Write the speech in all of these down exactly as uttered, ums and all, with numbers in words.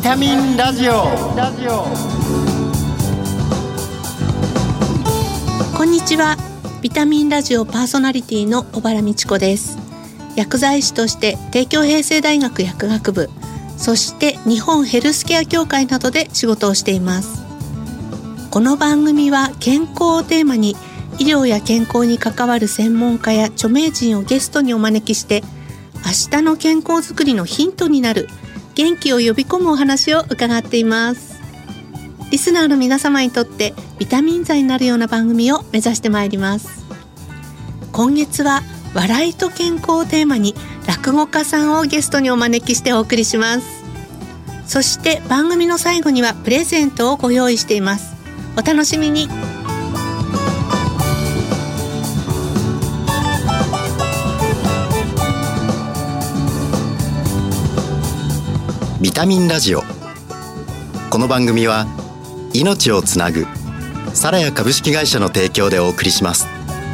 タミンラジオ。 こんにちは。ビタミンラジオパーソナリティの小原美智子です。薬剤師として帝京平成大学薬学部、そして日本ヘルスケア協会などで仕事をしています。この番組は健康をテーマに、医療や健康に関わる専門家や著名人をゲストにお招きして、明日の健康づくりのヒントになる元気を呼び込むお話を伺っています。リスナーの皆様にとってビタミン剤になるような番組を目指してまいります。今月は笑いと健康をテーマに、落語家さんをゲストにお招きしてお送りします。そして番組の最後にはプレゼントをご用意しています。お楽しみに。 ビタミンラジオ。この番組は命をつなぐサラヤ株式会社の提供でお送りします。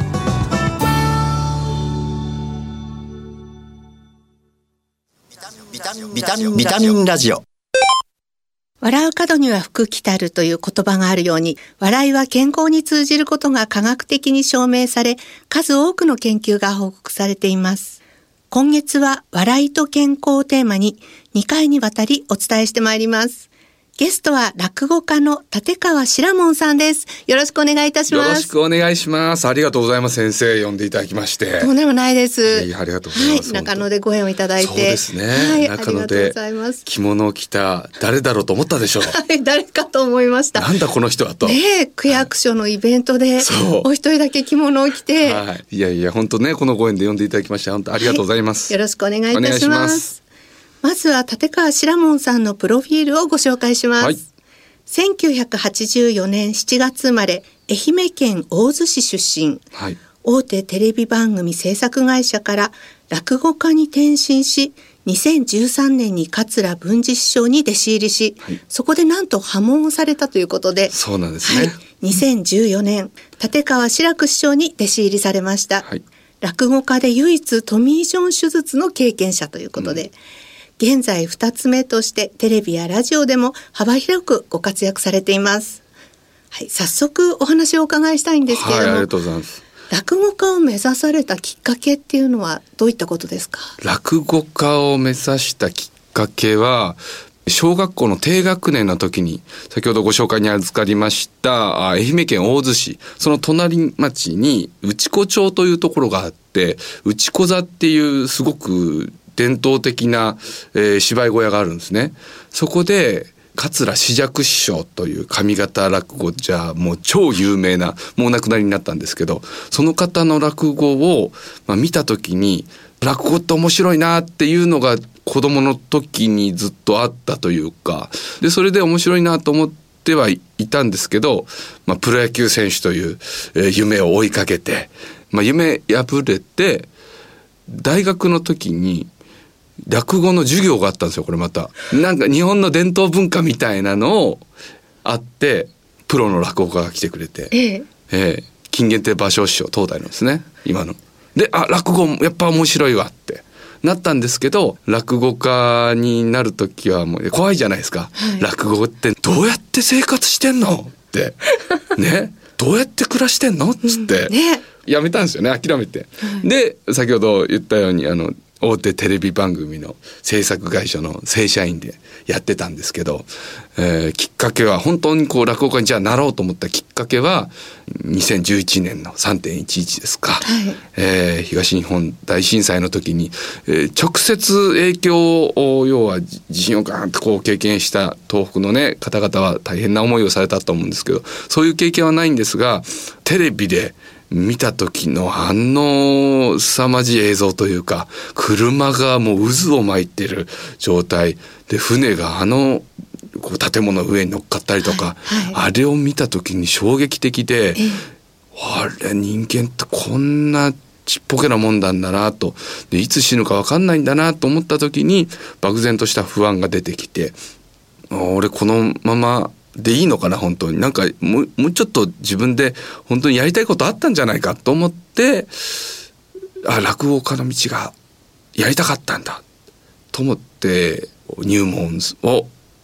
ビタミン、ビタミン、ビタミンラジオ。 笑う門には福来たるという言葉があるように、笑いは健康に通じることが科学的に証明され、数多くの研究が報告されています。今月は笑いと健康をテーマににかいにわたりお伝えしてまいります。ゲストは落語家の立川志ら門さんです。よろしくお願いいたします。 よろしくお願いします。ありがとうございます。先生呼んでいただきまして。 とんでもないです。 いや、ありがとうございます。 はい、中野でご縁をいただいて。 そうですね。 はい、 中野で着物を着た誰だろうと思ったでしょう。 はい、誰かと思いました。 なんだこの人はと。 ねえ、区役所のイベントで、はい、お一人だけ着物を着て。 はい。いやいや、本当ね、このご縁で呼んでいただきまして、本当ありがとうございます。 はい、よろしくお願いいたします。まずは立川志ら門さんのプロフィールをご紹介します。はい、せんきゅうひゃくはちじゅうよねんしちがつ生まれ、愛媛県大洲市出身、はい、大手テレビ番組制作会社から落語家に転身し、にせんじゅうさんねんに桂文治師匠に弟子入りし、はい、そこでなんと破門をされたということで、 そうなんですね、はい、 にせんじゅうよねん立川志らく師匠に弟子入りされました、はい、落語家で唯一トミー・ジョン手術の経験者ということで、うん、現在ふたつめとしてテレビやラジオでも幅広くご活躍されています。はい、早速お話をお伺いしたいんですけれども、 はい、ありがとうございます。 落語家を目指されたきっかけっていうのはどういったことですか？ 落語家を目指したきっかけは、小学校の低学年の時に先ほどご紹介に預かりました愛媛県大洲市、その隣町に内子町というところがあって、内子座っていうすごく伝統的な、えー、芝居小屋があるんですね。そこで桂枝雀師匠という上方落語じゃもう超有名な、もうお亡くなりになったんですけど、その方の落語を、まあ、見た時に落語って面白いなっていうのが子供の時にずっとあったというか、でそれで面白いなと思ってはいたんですけど、まあ、プロ野球選手という、えー、夢を追いかけて、まあ、夢破れて大学の時に落語の授業があったんですよ。これまたなんか日本の伝統文化みたいなのをあって、プロの落語家が来てくれて、ええええ、金原亭馬生師匠、東大のですね、今ので、あ、落語やっぱ面白いわってなったんですけど、落語家になるときはもう怖いじゃないですか、はい、落語ってどうやって生活してんのってね、どうやって暮らしてんのっつって、うんね、やめたんですよね、諦めて、はい、で先ほど言ったようにあの大手テレビ番組の制作会社の正社員でやってたんですけど、えー、きっかけは本当にこう落語家にじゃあなろうと思ったきっかけはにせんじゅういちねんの さんてんいちいち ですか、はい、えー、東日本大震災の時に、えー、直接影響を、要は地震をガーンとこう経験した東北のね方々は大変な思いをされたと思うんですけど、そういう経験はないんですが、テレビで見た時のあの凄まじい映像というか、車がもう渦を巻いてる状態で、船があのこう建物の上に乗っかったりとか、はいはい、あれを見た時に衝撃的で、あれ人間ってこんなちっぽけなもんなんだなと、でいつ死ぬか分かんないんだなと思った時に漠然とした不安が出てきて、俺このままでいいのかな、本当になんかもう、もうちょっと自分で本当にやりたいことあったんじゃないかと思って、あ、落語家の道がやりたかったんだと思って入門を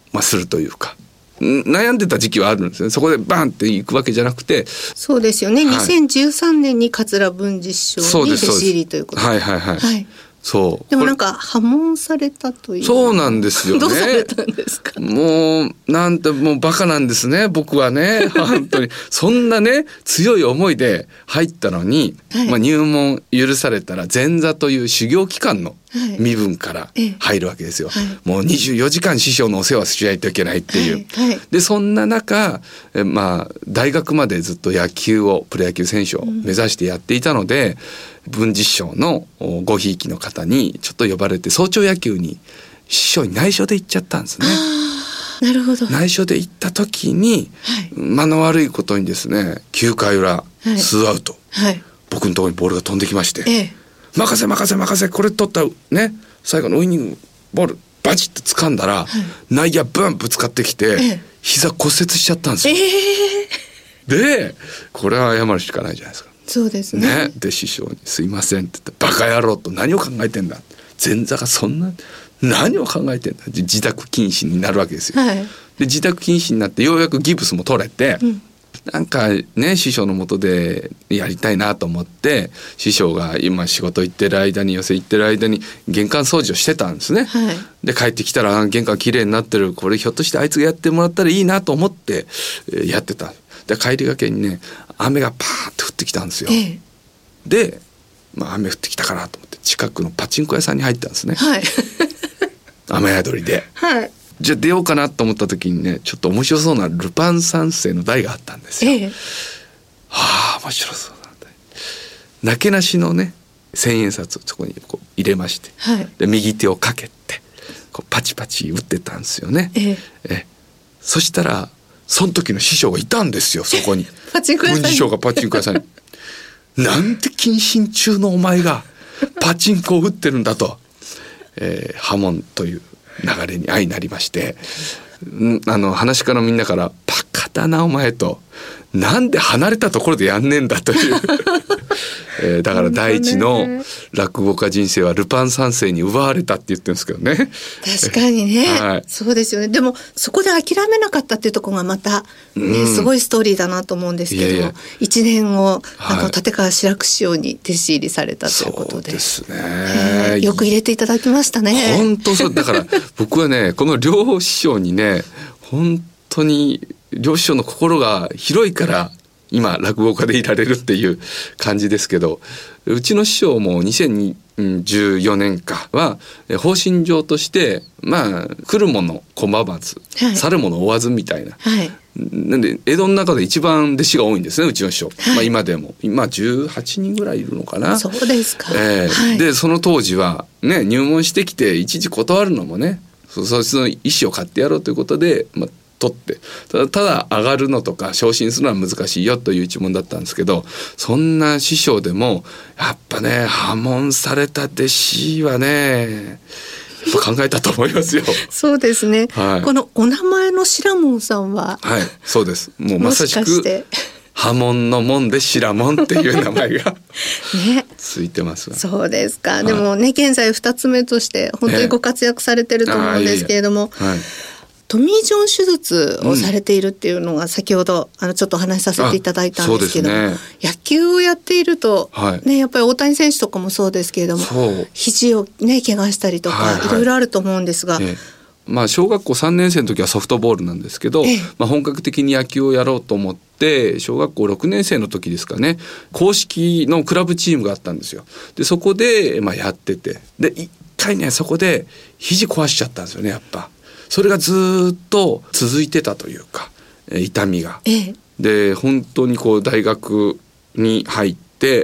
まあ、するというか悩んでた時期はあるんですね。そこでバンっていくわけじゃなくて。 そうですよね、はい、にせんじゅうさんねんに桂文治師匠に弟子入りということで、 はいはいはい、はい、そうでもなんか破門されたという。 そうなんですよね。 どうされたんですか。 もうなんてもうバカなんですね僕はね本当にそんなね強い思いで入ったのに、はい、まあ、入門許されたら前座という修行期間の身分から入るわけですよ、はい、もうにじゅうよじかん師匠のお世話しないといけないっていう、はいはい、でそんな中え、まあ、大学までずっと野球をプロ野球選手を目指してやっていたので、うん、文治師匠のごひいきの方にちょっと呼ばれて早朝野球に師匠に内緒で行っちゃったんですね。 なるほど。 内緒で行った時に、はい、間の悪いことにですねきゅうかい裏、はい、ツーアウト、はい、僕のところにボールが飛んできまして、ええ、任せ任せ任せこれ取ったね最後のウイニングボールバチッと掴んだら、はい、内野ブンぶつかってきて、ええ、膝骨折しちゃったんですよ、えー、でこれは謝るしかないじゃないですか。 そうです ね, ねで師匠にすいませんって言ってバカ野郎と何を考えてんだ前座がそんな何を考えてんだ自宅謹慎になるわけですよ、はい、で自宅謹慎になってようやくギブスも取れて、うん、なんかね師匠の下でやりたいなと思って師匠が今仕事行ってる間に寄席行ってる間に玄関掃除をしてたんですね、はい、で帰ってきたら玄関きれいになってるこれひょっとしてあいつがやってもらったらいいなと思ってやってた。で帰りがけにね雨がパーッと降ってきたんですよ、ええ、で、まあ、雨降ってきたからと思って近くのパチンコ屋さんに入ったんですね、はい、雨宿りで、はい、じゃあ出ようかなと思った時にねちょっと面白そうなルパン三世の台があったんですよ、ええ、はあ面白そうなんだ。なけなしのね千円札をそこにこう入れまして、はい、で右手をかけてこうパチパチ打ってたんですよね、えええそしたらその時の師匠がいたんですよそこにパチンコ屋さんに文治師匠がパチンコ屋さんになんて謹慎中のお前がパチンコを打ってるんだと、えー、破門という流れに相なりまして、んあの話し家のみんなからバカだなお前となんで離れたところでやんねえんだという、えー、だから第一の落語家人生はルパン三世に奪われたって言ってるんですけどね。 確かにね、はい、そうですよね。でもそこで諦めなかったっていうところがまた、ねうん、すごいストーリーだなと思うんですけども、いやいやいちねんごなんか立川志らく師匠に弟子入りされたということで、 そうですね、 えー、よく入れていただきましたね。 本当そうだから僕はねこの両師匠にね本当に両師匠の心が広いから今落語家でいられるっていう感じですけど、うちの師匠もにせんじゅうよねんかは方針上としてまあ来るもの拒まず、はい、去るもの追わずみたいな、はい、なんで江戸の中で一番弟子が多いんですねうちの師匠、はいまあ、今でも今じゅうはちにんぐらいいるのかな。 そうですか、 えーはい、でその当時はね入門してきて一時断るのもねそいつの意思を買ってやろうということで、まあ取ってただただ上がるのとか昇進するのは難しいよという一問だったんですけど、そんな師匠でもやっぱね破門された弟子はねやっぱ考えたと思いますよそうですね、はい、このお名前の白門さんははいそうですもうまさしく破門の門で白門っていう名前がねついてますわ。 そうですか、はい、でもね現在ふたつめとして本当にご活躍されてると思うんですけれども、えーはいトミー・ジョン手術をされているっていうのが先ほど、うん、あのちょっとお話しさせていただいたんですけども、ね、野球をやっていると、はいね、やっぱり大谷選手とかもそうですけれども肘をね怪我したりとか、はいはい、いろいろあると思うんですが、 ええまあ、小学校さんねん生の時はソフトボールなんですけど、ええまあ、本格的に野球をやろうと思って小学校ろくねん生の時ですかね公式のクラブチームがあったんですよ。でそこで、まあ、やっててで一回ねそこで肘壊しちゃったんですよね。やっぱそれがずっと続いてたというか痛みが、ええ、で本当にこう大学に入って、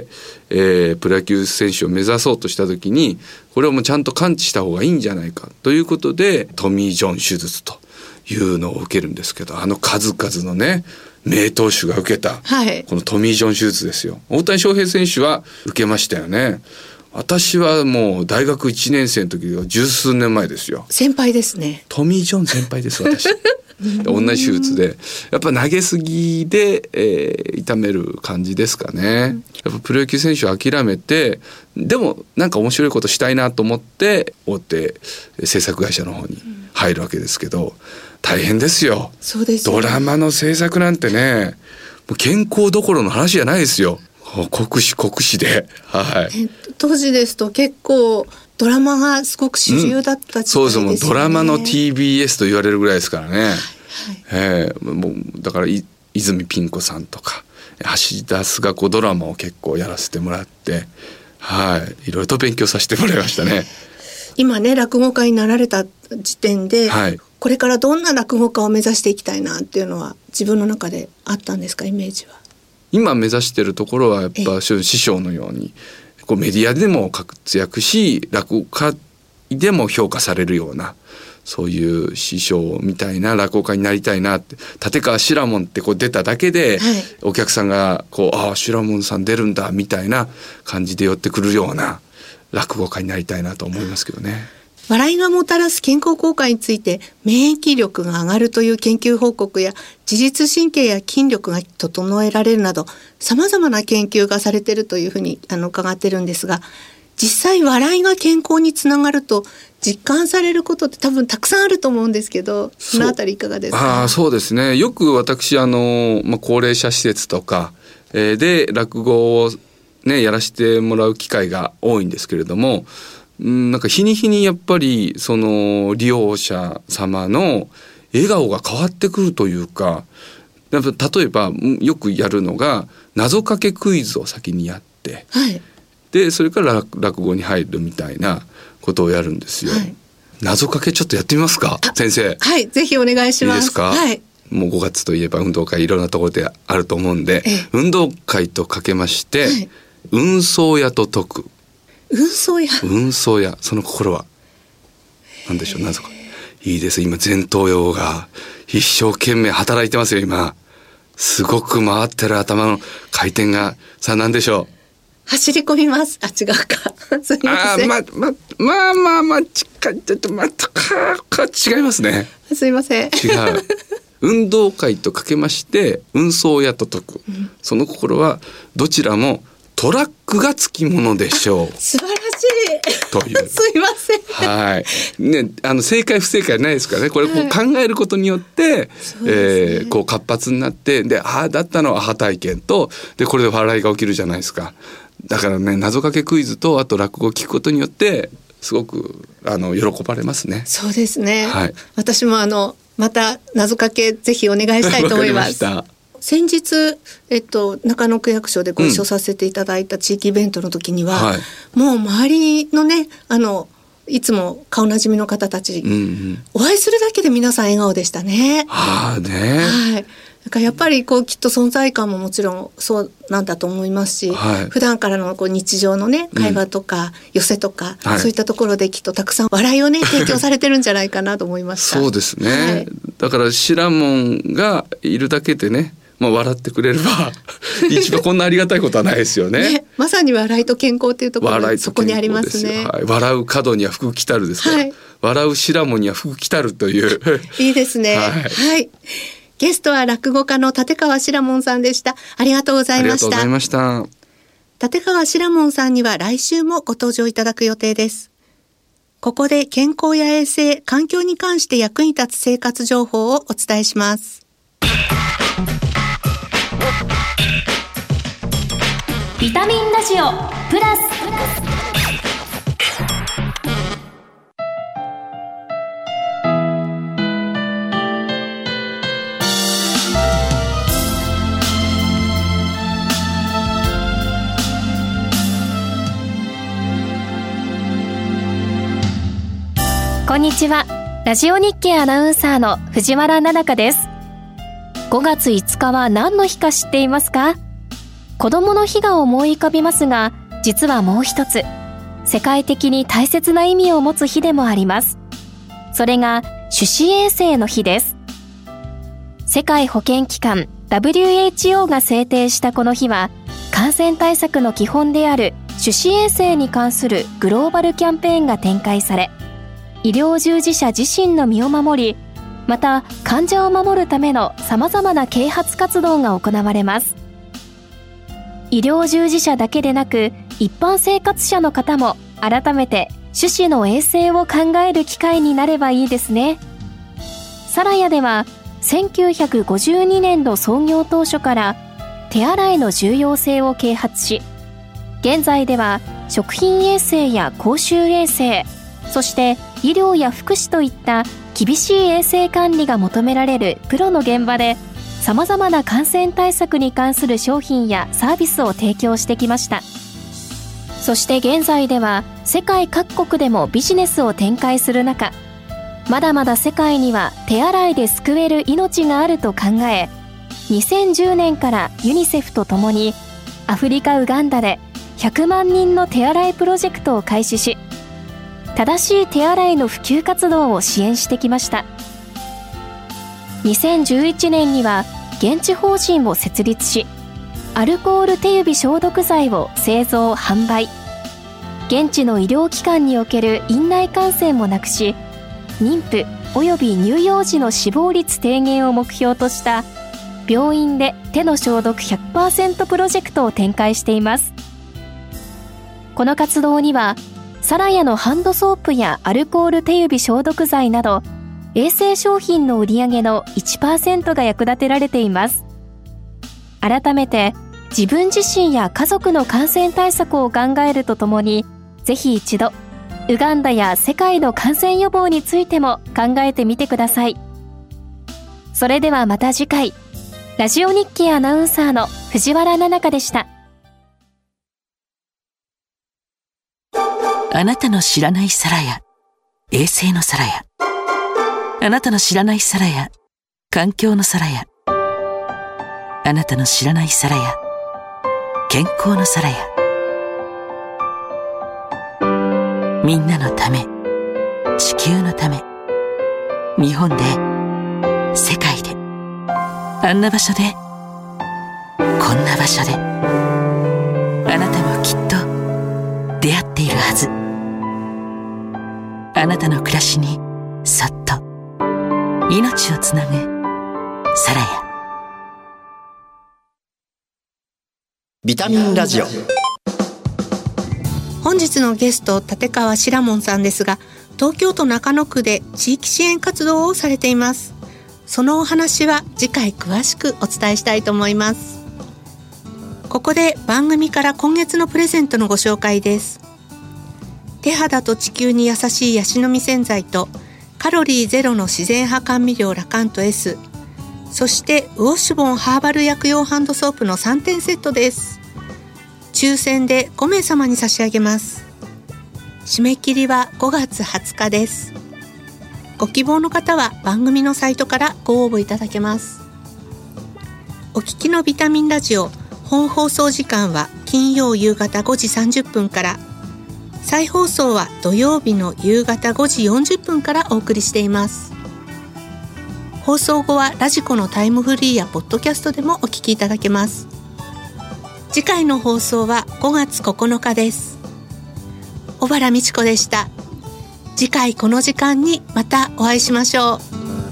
えー、プロ野球選手を目指そうとした時にこれをもうちゃんと完治した方がいいんじゃないかということでトミー・ジョン手術というのを受けるんですけど、あの数々のね名投手が受けた、はい、このトミー・ジョン手術ですよ。大谷翔平選手は受けましたよね。私はもう大学いちねん生の時が十数年前ですよ。 先輩ですね。 トミー・ジョン先輩です私同じ手術でやっぱ投げすぎで、えー、痛める感じですかね。やっぱプロ野球選手を諦めてでもなんか面白いことしたいなと思って大手制作会社の方に入るわけですけど、 大変ですよ。 そうですよね。 ドラマの制作なんてね、もう健康どころの話じゃないですよ。酷使酷使で、はい、 当時ですと結構ドラマがすごく主流だった時代ですよね、うん、そうです。もうドラマの ティービーエス と言われるぐらいですからね、はいはい、えー、もうだからい泉ピン子さんとか橋田壽賀子ドラマを結構やらせてもらって、はい、いろいろと勉強させてもらいましたね。 今ね落語家になられた時点で、はい、これからどんな落語家を目指していきたいなっていうのは自分の中であったんですか、イメージは。 今目指しているところはやっぱ師匠のようにこうメディアでも活躍し落語家でも評価されるようなそういう師匠みたいな落語家になりたいなって。立川志ら門ってこう出ただけで、はい、お客さんがこうああ志ら門さん出るんだみたいな感じで寄ってくるような落語家になりたいなと思いますけどね。 笑いがもたらす健康効果について免疫力が上がるという研究報告や自律神経や筋力が整えられるなど様々な研究がされているというふうにあの伺ってるんですが、実際笑いが健康につながると実感されることって多分たくさんあると思うんですけど、そのあたりいかがですか。 あ、そうですね。よく私あの、まあ、高齢者施設とか、えー、で落語を、ね、やらせてもらう機会が多いんですけれども、んなんか日に日にやっぱりその利用者様の笑顔が変わってくるというか、例えばよくやるのが謎かけクイズを先にやって、はい、でそれから落語に入るみたいなことをやるんですよ、はい、謎かけちょっとやってみますか先生。 はい、ぜひお願いします。 いいですか、はい、もうごがつといえば運動会いろんなところであると思うんで、運動会とかけまして、はい、運送屋と解く。 運送屋運送屋、その心は何でしょう。謎かいいです。今前頭葉が一生懸命働いてますよ。今すごく回ってる頭の回転が、さあ何でしょう。 走り込みます。あ、違うかすみません。 あ、まままあまあまあ近い。ちょっとまたかか違いますね。 すみません。違う運動会とかけまして運送屋と解く、うん、その心はどちらもトラックがつきものでしょう。 素晴らしいというすいません、 はいね、あの正解不正解ないですからね。これこう考えることによって、はい、えー、こう活発になって、でああだったのはアハ体験と、でこれで笑いが起きるじゃないですか。だからね、謎かけクイズとあと落語を聞くことによってすごくあの喜ばれますね。 そうですね、はい、私もあのまた謎かけぜひお願いしたいと思います。わかりました。先日、えっと、中野区役所でご一緒させていただいた地域イベントの時には、うんはい、もう周りのね、あのいつも顔なじみの方たち、うんうん、お会いするだけで皆さん笑顔でしたね。 はあね、 はい、だからやっぱりこうきっと存在感ももちろんそうなんだと思いますし、はい、普段からのこう日常のね会話とか、うん、寄せとか、はい、そういったところできっとたくさん笑いをね提供されてるんじゃないかなと思いました。 そうですね、はい、だから志ら門がいるだけでね、まあ、笑ってくれれば一番こんなありがたいことはないですよ ね, ね。まさに笑いと健康というところがそこにありますね。はい、笑う角には福来たるですから、はい、笑う志ら門には福来たるといういいですね、はいはい、ゲストは落語家の立川志ら門さんでした。ありがとうございました。ありがとうございました。立川志ら門さんには来週もご登場いただく予定です。ここで健康や衛生、環境に関して役に立つ生活情報をお伝えします。 ビタミンラジオプラス。こんにちは。ラジオ日経アナウンサーの藤原奈々香です。ごがついつかは何の日か知っていますか？子どもの日が思い浮かびますが、実はもう一つ世界的に大切な意味を持つ日でもあります。それが手指衛生の日です。世界保健機関 ダブリューエイチオー が制定したこの日は、感染対策の基本である手指衛生に関するグローバルキャンペーンが展開され、医療従事者自身の身を守り、また患者を守るための様々な啓発活動が行われます。医療従事者だけでなく、一般生活者の方も改めて手指の衛生を考える機会になればいいですね。 サラヤではせんきゅうひゃくごじゅうにねんの創業当初から手洗いの重要性を啓発し、現在では食品衛生や公衆衛生、そして医療や福祉といった厳しい衛生管理が求められるプロの現場で、さまざまな感染対策に関する商品やサービスを提供してきました。そして現在では世界各国でもビジネスを展開する中、まだまだ世界には手洗いで救える命があると考え、にせんじゅうねんからユニセフとともにアフリカ・ウガンダでひゃくまんにんの手洗いプロジェクトを開始し、正しい手洗いの普及活動を支援してきました。にせんじゅういちねんには現地法人を設立し、アルコール手指消毒剤を製造・販売、現地の医療機関における院内感染もなくし、妊婦および乳幼児の死亡率低減を目標とした病院で手の消毒 ひゃくパーセント プロジェクトを展開しています。この活動にはサラヤのハンドソープやアルコール手指消毒剤など衛生商品の売り上げの いちパーセント が役立てられています。改めて自分自身や家族の感染対策を考えるとともに、ぜひ一度ウガンダや世界の感染予防についても考えてみてください。それではまた次回。ラジオ日経アナウンサーの藤原奈々香でした。 あなたの知らないサラヤ、衛生のサラヤ。あなたの知らないサラヤ、環境のサラヤ。あなたの知らないサラヤ、健康のサラヤ。みんなのため、地球のため、日本で、世界で、あんな場所で、こんな場所で、あなたもきっと出会っているはず。あなたの暮らしにそっと命をつなぐサラヤ。 ビタミンラジオ。 本日のゲスト立川しらもんさんですが、東京都中野区で地域支援活動をされています。そのお話は次回詳しくお伝えしたいと思います。ここで番組から今月のプレゼントのご紹介です。手肌と地球に優しいヤシの実洗剤とカロリーゼロの自然派甘味料ラカント S、 そしてウォッシュボンハーバル薬用ハンドソープのさんてんセットです。抽選でごめいさまに差し上げます。締め切りはごがつはつかです。ご希望の方は番組のサイトからご応募いただけます。お聞きのビタミンラジオ本放送時間は金曜夕方ごじさんじゅっぷんから、再放送は土曜日の夕方ごじよんじゅっぷんからお送りしています。放送後はラジコのタイムフリーやポッドキャストでもお聞きいただけます。次回の放送はごがつここのかです。小原美智子でした。次回この時間にまたお会いしましょう。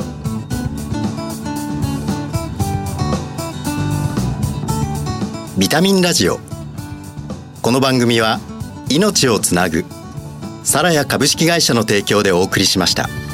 ビタミンラジオ。この番組は命をつなぐサラヤ株式会社の提供でお送りしました。